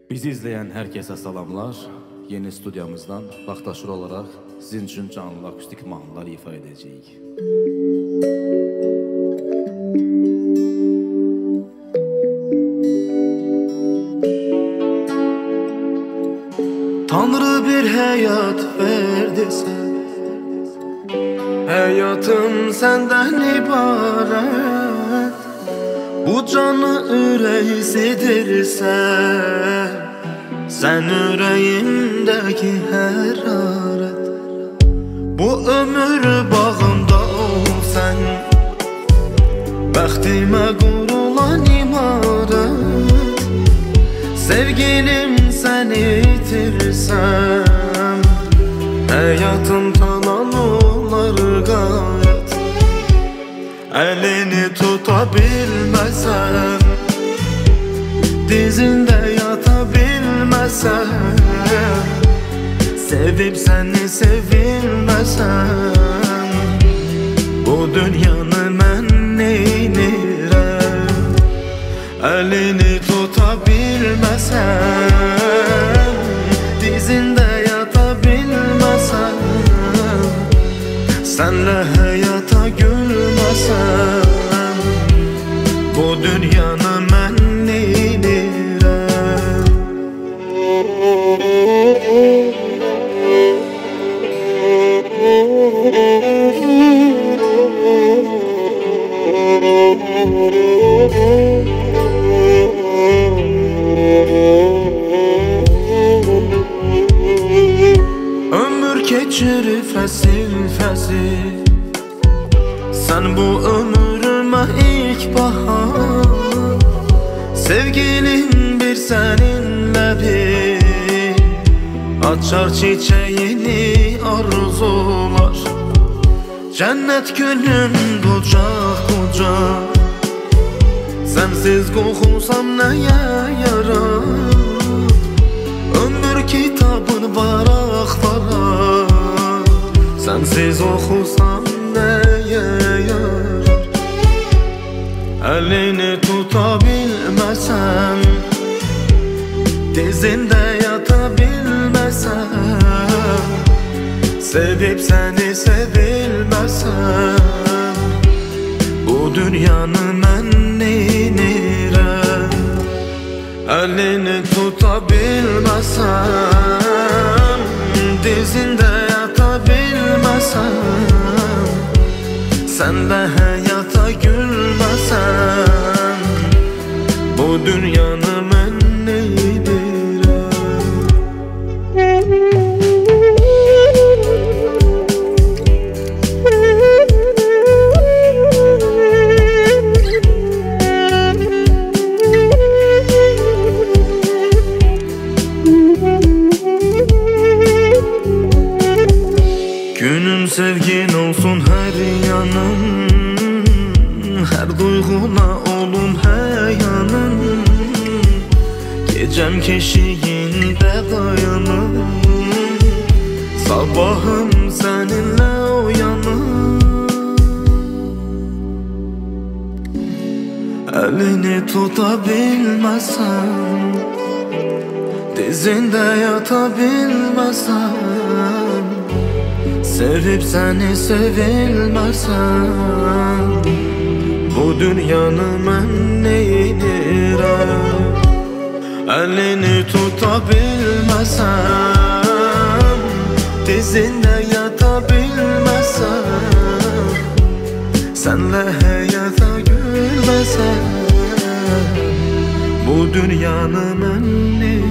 Bizi izleyen herkese salamlar. Yeni stüdyamızdan vaxtaşır olarak sizin için canlı akustik mahnılar ifa edeceğiz. Tanrı bir hayat verdi sen, hayatım senden ibaret. Bu canı üreysidirsen, sen yüreğimdeki hararet. Bu ömür bağında ol sen, bəxtimə qurulan imarət. Sevgilim səni itirsəm, həyatım talan olar qayət. Əlini tuta bilməsən, dizində yata bilməsən, sevib səni sevilməsən, bu dünyanı mən neynirəm? Əlini tuta bilməsən, dizində yata bilməsən, sənlə həyata gülməsən, bu dünyanı mən neynirəm? Ömür keçir fəsil fəsil, sən bu ömrümə ilk bahar. Sevgilim bir səninlə bir, açar çiçeğini arzular. Cennet günüm kucak kucak, sensiz qoxulsam nəyə yarar? Ömür kitabın varaq varaq, sensiz oxusam nəyə yarar? Əlini tuta bilməsən, dizində yata bilməsən, sevib səni sevilməsən, bu dünyanı mən neynirəm? Əlini tuta bilməsən, dizində yata bilməsən, sənlə həyata gülməsən, bu dünyanı mən neynirəm? Günüm sevgin olsun her yanım, her duyguna olum həyanım. Gecem keşiğinde dayanım, sabahım seninle uyanım. Elini tuta bilməsən, dizində yata bilməsən, sevib səni sevilməsən, bu dünyanı mən neynirəm? Əlini tuta bilməsən, dizində yata bilməsən, sənlə həyata gülməsən, bu dünyanı mən neynirəm?